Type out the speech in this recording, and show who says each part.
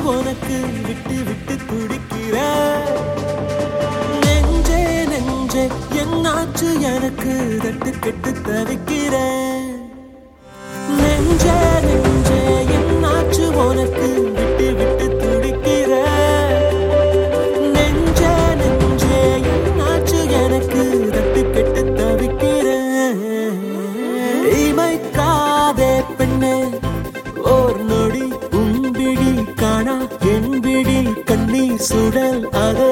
Speaker 1: உனக்கு விட்டு விட்டு துடிக்கிற நெஞ்சே நெஞ்சே என்னாச்சு எனக்கு தட்டு கெட்டு தவிக்கிற நெஞ்சே நெஞ்சே என்னாச்சு உனக்கு விட்டு விட்டு துடிக்கிற நெஞ்சே நெஞ்சே என்னாச்சு எனக்கு தட்டு கெட்டு தவிக்கிற இமைக்காதே பெண்ணே ஓர் நொடி உன்பிடி காணா என்பிடி கண்ணீர் சுடல் அக